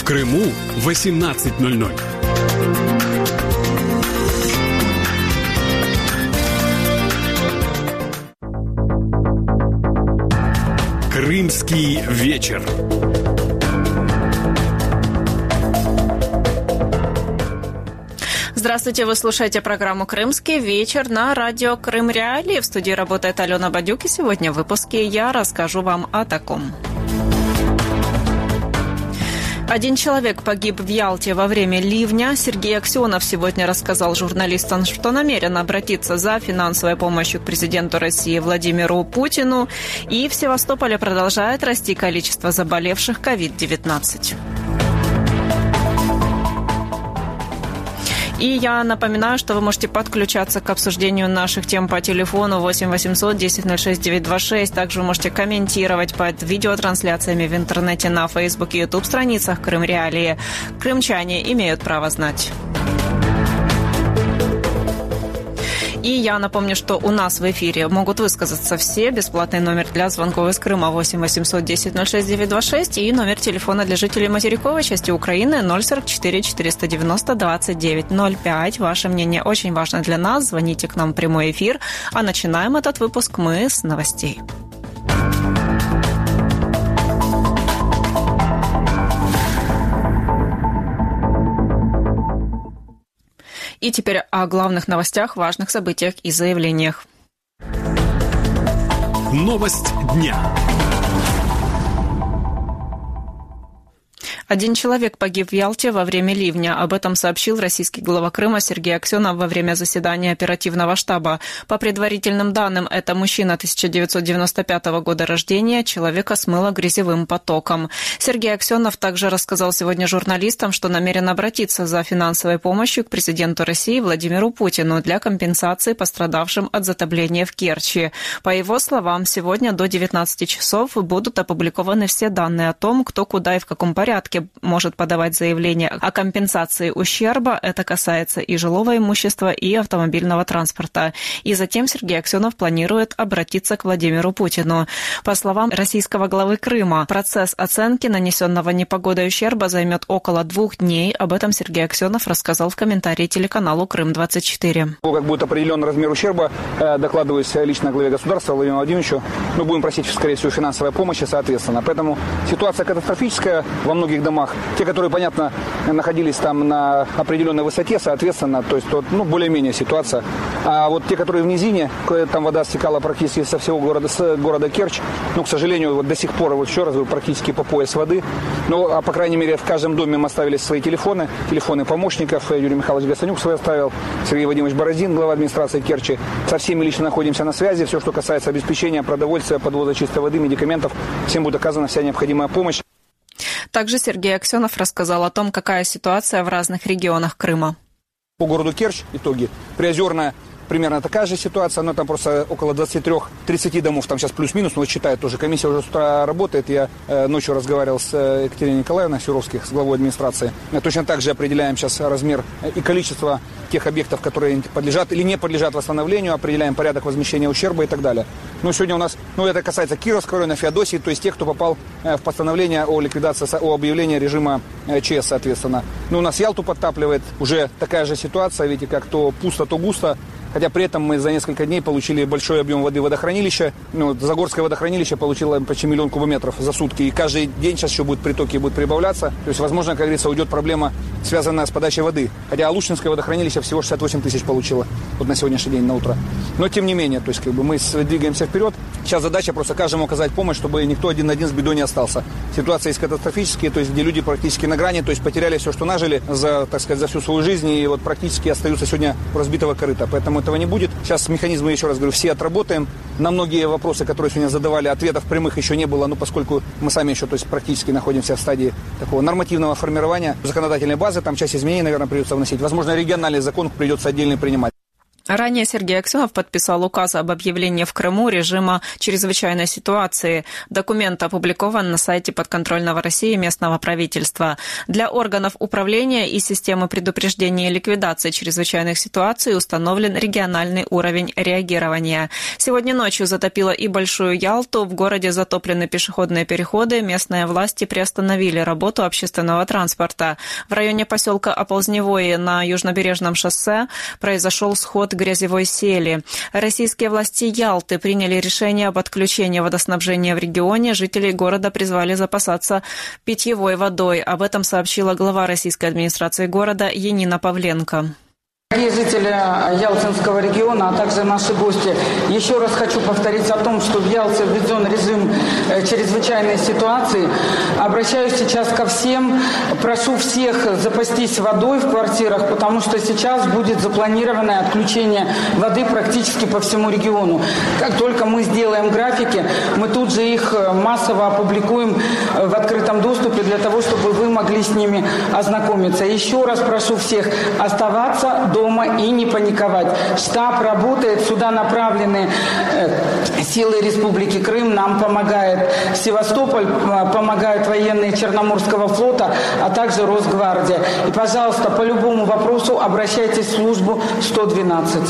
Крыму 18:00. Крымский вечер. Здравствуйте, вы слушаете программу «Крымский вечер» на радио Крым Реалии. В студии работает Алена Бадюк, и сегодня в выпуске я расскажу вам о таком. Один человек погиб в Ялте во время ливня. Сергей Аксенов сегодня рассказал журналистам, что намерен обратиться за финансовой помощью к президенту России Владимиру Путину. И в Севастополе продолжает расти количество заболевших COVID-19. И я напоминаю, что вы можете подключаться к обсуждению наших тем по телефону 8 800 10 06 926. Также вы можете комментировать под видеотрансляциями в интернете на Facebook и YouTube страницах Крым Реалии. Крымчане имеют право знать. И я напомню, что у нас в эфире могут высказаться все. Бесплатный номер для звонков из Крыма 8 800 10 06 926 и номер телефона для жителей материковой части Украины 044 490 29 05. Ваше мнение очень важно для нас. Звоните к нам в прямой эфир. А начинаем этот выпуск мы с новостей. И теперь о главных новостях, важных событиях и заявлениях. Новость дня. Один человек погиб в Ялте во время ливня. Об этом сообщил российский глава Крыма Сергей Аксенов во время заседания оперативного штаба. По предварительным данным, это мужчина 1995 года рождения, человека смыло грязевым потоком. Сергей Аксенов также рассказал сегодня журналистам, что намерен обратиться за финансовой помощью к президенту России Владимиру Путину для компенсации пострадавшим от затопления в Керчи. По его словам, сегодня до 19 часов будут опубликованы все данные о том, кто куда и в каком порядке может подавать заявление о компенсации ущерба. Это касается и жилого имущества, и автомобильного транспорта. И затем Сергей Аксенов планирует обратиться к Владимиру Путину. По словам российского главы Крыма, процесс оценки нанесенного непогодой ущерба займет около 2 дней. Об этом Сергей Аксенов рассказал в комментарии телеканалу «Крым-24». Как будет определен размер ущерба, докладываюсь лично главе государства Владимиру Владимировичу. Мы будем просить, скорее всего, финансовой помощи, соответственно. Поэтому ситуация катастрофическая во многих домах. Те, которые, понятно, находились там на определенной высоте, соответственно, то есть более-менее ситуация. А вот те, которые в низине, там вода стекала практически со всего города Керчь, к сожалению, вот до сих пор, вот еще раз говорю, практически по пояс воды. А по крайней мере, в каждом доме мы оставили свои телефоны помощников. Юрий Михайлович Гасанюк свой оставил, Сергей Вадимович Бороздин, глава администрации Керчи. Со всеми лично находимся на связи. Все, что касается обеспечения продовольствия, подвоза чистой воды, медикаментов, всем будет оказана вся необходимая помощь. Также Сергей Аксенов рассказал о том, какая ситуация в разных регионах Крыма. По городу Керчь итоги. Приозерная примерно такая же ситуация, но там просто около 23-30 домов, там сейчас плюс-минус, но считают тоже. Комиссия уже с утра работает. Я ночью разговаривал с Екатериной Николаевной Сюровских, с главой администрации. Точно так же определяем сейчас размер и количество тех объектов, которые подлежат или не подлежат восстановлению, определяем порядок возмещения ущерба и так далее. Сегодня у нас, это касается Кировского района, Феодосии, то есть тех, кто попал в постановление о ликвидации, о объявлении режима ЧС, соответственно. У нас Ялту подтапливает, уже такая же ситуация, видите, как то пусто, то густо. Хотя при этом мы за несколько дней получили большой объем воды водохранилища. Загорское водохранилище получило почти 1 миллион кубометров за сутки. И каждый день сейчас еще будут притоки, будут прибавляться. То есть, возможно, как говорится, уйдет проблема, связанная с подачей воды. Хотя Алушинское водохранилище всего 68 тысяч получило вот на сегодняшний день, на утро. Но тем не менее, то есть мы двигаемся вперед. Сейчас задача просто каждому оказать помощь, чтобы никто один на один с бедой не остался. Ситуация есть катастрофическая, то есть где люди практически на грани, то есть потеряли все, что нажили за всю свою жизнь, и вот практически остаются сегодня у разбитого корыта. Поэтому этого не будет. Сейчас механизмы, еще раз говорю, все отработаем. На многие вопросы, которые сегодня задавали, ответов прямых еще не было, поскольку мы сами еще, то есть практически находимся в стадии такого нормативного формирования законодательной базы, там часть изменений, наверное, придется вносить. Возможно, региональный закон придется отдельно принимать. Ранее Сергей Аксенов подписал указ об объявлении в Крыму режима чрезвычайной ситуации. Документ опубликован на сайте подконтрольного России местного правительства. Для органов управления и системы предупреждения и ликвидации чрезвычайных ситуаций установлен региональный уровень реагирования. Сегодня ночью затопило и Большую Ялту. В городе затоплены пешеходные переходы. Местные власти приостановили работу общественного транспорта. В районе поселка Оползневое на южнобережном шоссе произошел сход грязевой сели. Российские власти Ялты приняли решение об отключении водоснабжения в регионе. Жителей города призвали запасаться питьевой водой. Об этом сообщила глава российской администрации города Янина Павленко. Дорогие жители Ялтинского региона, а также наши гости, еще раз хочу повторить о том, что в Ялте введен режим чрезвычайной ситуации. Обращаюсь сейчас ко всем, прошу всех запастись водой в квартирах, потому что сейчас будет запланированное отключение воды практически по всему региону. Как только мы сделаем графики, мы тут же их массово опубликуем в открытом доступе для того, чтобы вы могли с ними ознакомиться. Еще раз прошу всех оставаться дома и не паниковать. Штаб работает, сюда направлены силы Республики Крым, нам помогает Севастополь, помогают военные Черноморского флота, а также Росгвардия. И, пожалуйста, по любому вопросу обращайтесь в службу 112.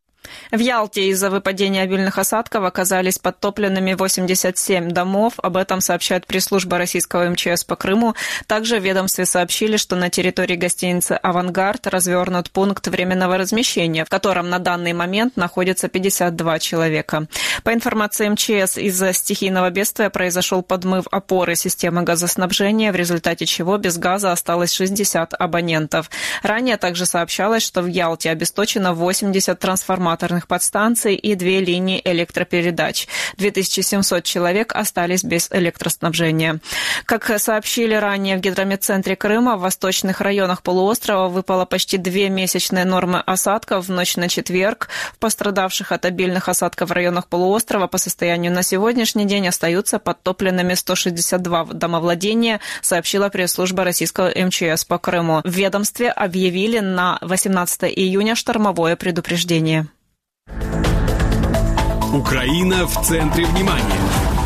В Ялте из-за выпадения обильных осадков оказались подтопленными 87 домов. Об этом сообщает пресс-служба российского МЧС по Крыму. Также в ведомстве сообщили, что на территории гостиницы «Авангард» развернут пункт временного размещения, в котором на данный момент находится 52 человека. По информации МЧС, из-за стихийного бедствия произошел подмыв опоры системы газоснабжения, в результате чего без газа осталось 60 абонентов. Ранее также сообщалось, что в Ялте обесточено 80 трансформаторных подстанций и 2 линии электропередач. 2700 человек остались без электроснабжения. Как сообщили ранее в гидрометцентре Крыма, в восточных районах полуострова выпало почти 2 месячные нормы осадков в ночь на четверг. В пострадавших от обильных осадков районах полуострова по состоянию на сегодняшний день остаются подтопленными 162 домовладения, сообщила пресс-служба российского МЧС по Крыму. В ведомстве объявили на 18 июня штормовое предупреждение. Украина в центре внимания.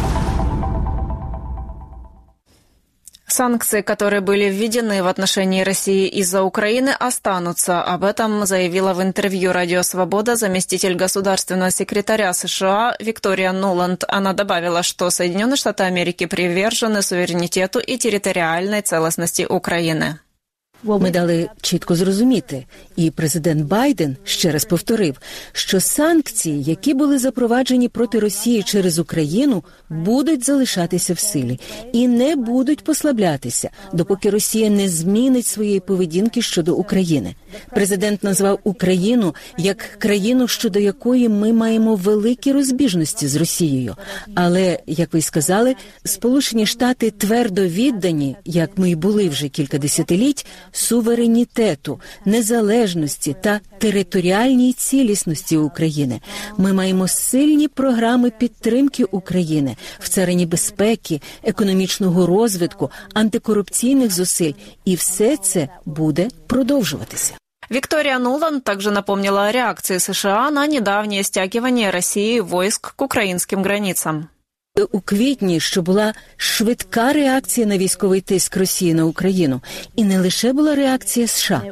Санкции, которые были введены в отношении России из-за Украины, останутся. Об этом заявила в интервью «Радио Свобода» заместитель государственного секретаря США Виктория Нуланд. Она добавила, что Соединенные Штаты Америки привержены суверенитету и территориальной целостности Украины. Ми дали чітко зрозуміти, і президент Байден ще раз повторив, що санкції, які були запроваджені проти Росії через Україну, будуть залишатися в силі і не будуть послаблятися, допоки Росія не змінить своєї поведінки щодо України. Президент назвав Україну як країну, щодо якої ми маємо великі розбіжності з Росією. Але, як ви сказали, Сполучені Штати твердо віддані, як ми й були вже кілька десятиліть, суверенітету, незалежності та територіальній цілісності України. Ми маємо сильні програми підтримки України в царині безпеки, економічного розвитку, антикорупційних зусиль. І все це буде продовжуватися. Виктория Нуланд также напомнила о реакции США на недавнее стягивание России войск к украинским границам. У квітні, що була швидка реакція на військовий тиск Росії на Україну. І не лише була реакція США.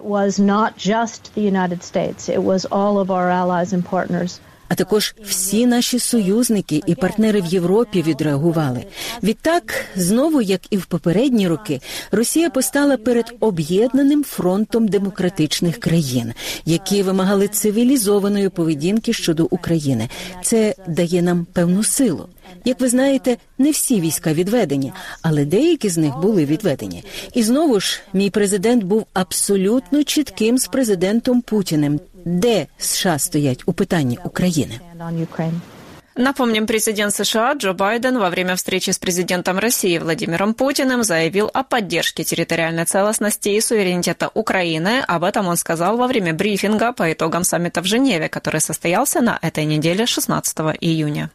А також всі наші союзники і партнери в Європі відреагували. Відтак, знову, як і в попередні роки, Росія постала перед об'єднаним фронтом демократичних країн, які вимагали цивілізованої поведінки щодо України. Це дає нам певну силу. Як ви знаєте, не всі війська відведені, але деякі з них були відведені. І знову ж, мій президент був абсолютно чітким з президентом Путіним, де США стоять у питанні України. Напомним, президент США Джо Байден во время встречи с президентом России Владимиром Путиным заявил о поддержке территориальной целостности и суверенитета Украины. Об этом он сказал во время брифинга по итогам саммита в Женеве, который состоялся на этой неделе 16 июня.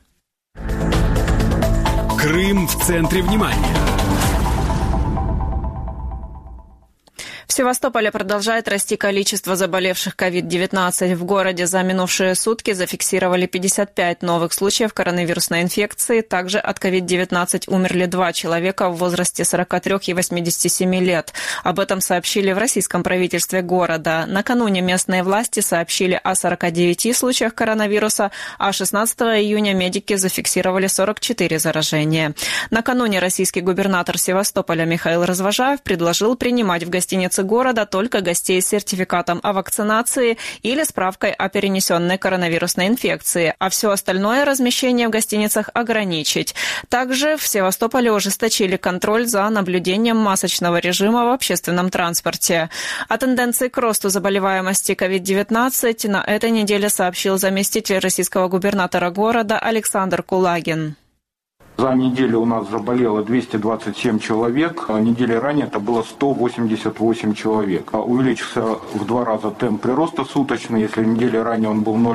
Крым в центре внимания. В В Севастополе продолжает расти количество заболевших COVID-19. В городе за минувшие сутки зафиксировали 55 новых случаев коронавирусной инфекции. Также от COVID-19 умерли 2 человека в возрасте 43 и 87 лет. Об этом сообщили в российском правительстве города. Накануне местные власти сообщили о 49 случаях коронавируса, а 16 июня медики зафиксировали 44 заражения. Накануне российский губернатор Севастополя Михаил Развожаев предложил принимать в гостинице города только гостей с сертификатом о вакцинации или справкой о перенесенной коронавирусной инфекции, а все остальное размещение в гостиницах ограничить. Также в Севастополе ужесточили контроль за наблюдением масочного режима в общественном транспорте. О тенденции к росту заболеваемости COVID-19 на этой неделе сообщил заместитель российского губернатора города Александр Кулагин. За неделю у нас заболело 227 человек, а недели ранее это было 188 человек. Увеличился в 2 раза темп прироста суточный. Если недели ранее он был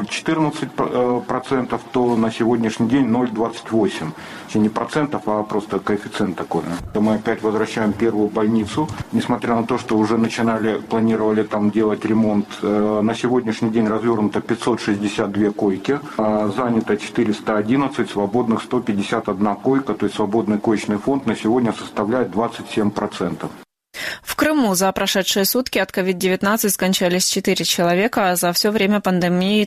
0,14%, то на сегодняшний день 0,28%. Не процентов, а просто коэффициент такой. Мы опять возвращаем первую больницу. Несмотря на то, что уже планировали там делать ремонт, на сегодняшний день развернуто 562 койки, занято 411, свободных 151 койка, то есть свободный коечный фонд на сегодня составляет 27%. В Крыму за прошедшие сутки от COVID-19 скончались 4 человека, а за все время пандемии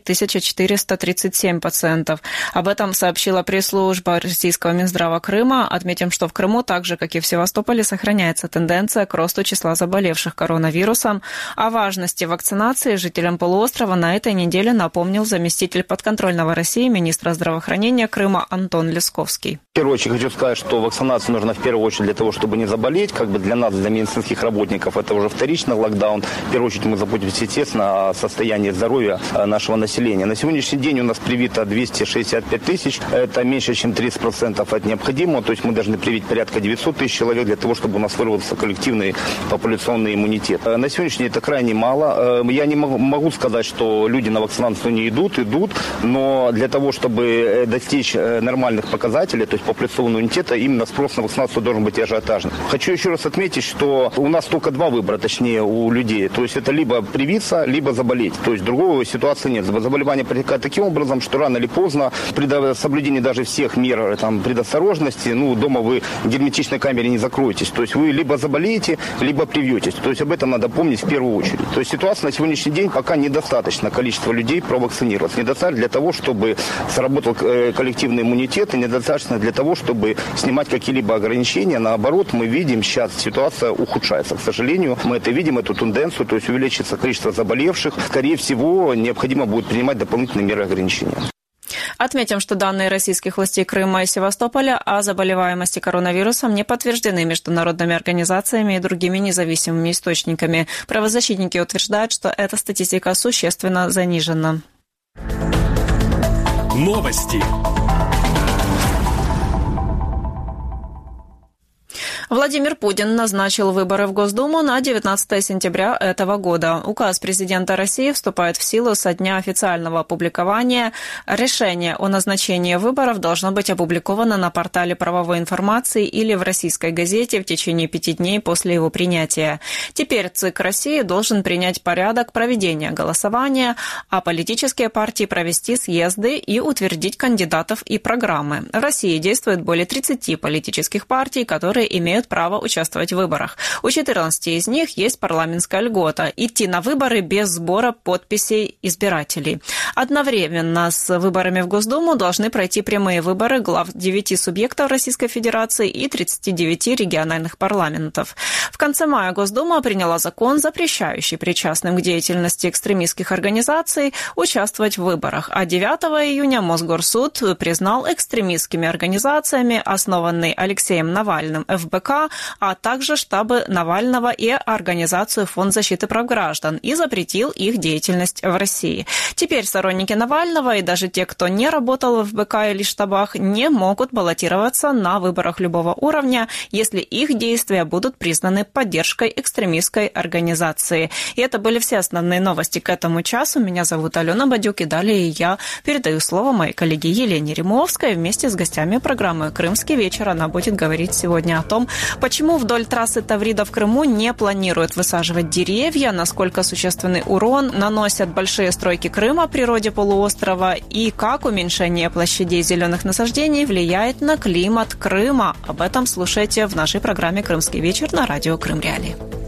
1437 пациентов. Об этом сообщила пресс-служба российского Минздрава Крыма. Отметим, что в Крыму, так же, как и в Севастополе, сохраняется тенденция к росту числа заболевших коронавирусом. О важности вакцинации жителям полуострова на этой неделе напомнил заместитель подконтрольного России министра здравоохранения Крыма Антон Лесковский. В первую очередь хочу сказать, что вакцинация нужна в первую очередь для того, чтобы не заболеть. Для нас, для медицинских работников, это уже вторичный локдаун. В первую очередь мы заботимся, естественно, о состоянии здоровья нашего населения. На сегодняшний день у нас привито 265 тысяч. Это меньше, чем 30% от необходимого. То есть мы должны привить порядка 900 тысяч человек для того, чтобы у нас выработался коллективный популяционный иммунитет. На сегодняшний день это крайне мало. Я не могу сказать, что люди на вакцинацию не идут, но для того, чтобы достичь нормальных показателей, то есть популяционного иммунитета, именно спрос на вакцинацию должен быть ажиотажным. Хочу еще раз отметить, что у нас только 2 выбора, точнее, у людей. То есть это либо привиться, либо заболеть. То есть другой ситуации нет. Заболевание протекает таким образом, что рано или поздно, при соблюдении даже всех мер предосторожности, дома вы в герметичной камере не закроетесь. То есть вы либо заболеете, либо привьетесь. То есть об этом надо помнить в первую очередь. То есть ситуация на сегодняшний день пока недостаточно количество людей провакцинироваться. Недостаточно для того, чтобы сработал коллективный иммунитет, и недостаточно для того, чтобы снимать какие-либо ограничения. Наоборот, мы видим, сейчас ситуация ухудшается. К сожалению, мы это видим, эту тенденцию, то есть увеличится количество заболевших. Скорее всего, необходимо будет принимать дополнительные меры ограничения. Отметим, что данные российских властей Крыма и Севастополя о заболеваемости коронавирусом не подтверждены международными организациями и другими независимыми источниками. Правозащитники утверждают, что эта статистика существенно занижена. Новости. Владимир Путин назначил выборы в Госдуму на 19 сентября этого года. Указ президента России вступает в силу со дня официального опубликования. Решение о назначении выборов должно быть опубликовано на портале правовой информации или в российской газете в течение 5 дней после его принятия. Теперь ЦИК России должен принять порядок проведения голосования, а политические партии провести съезды и утвердить кандидатов и программы. В России действует более 30 политических партий, которые имеют право участвовать в выборах. У 14 из них есть парламентская льгота – идти на выборы без сбора подписей избирателей. Одновременно с выборами в Госдуму должны пройти прямые выборы глав 9 субъектов Российской Федерации и 39 региональных парламентов. В конце мая Госдума приняла закон, запрещающий причастным к деятельности экстремистских организаций участвовать в выборах, а 9 июня Мосгорсуд признал экстремистскими организациями, основанный Алексеем Навальным ФБК, а также штабы Навального и организацию Фонд защиты прав граждан, и запретил их деятельность в России. Теперь сторонники Навального и даже те, кто не работал в ФБК или штабах, не могут баллотироваться на выборах любого уровня, если их действия будут признаны поддержкой экстремистской организации. И это были все основные новости к этому часу. Меня зовут Алена Бадюк, и далее я передаю слово моей коллеге Елене Римовской. Вместе с гостями программы «Крымский вечер» она будет говорить сегодня о том, Почему вдоль трассы Таврида в Крыму не планируют высаживать деревья? Насколько существенный урон наносят большие стройки Крыма природе полуострова? И как уменьшение площадей зеленых насаждений влияет на климат Крыма? Об этом слушайте в нашей программе «Крымский вечер» на радио Крым Реалии.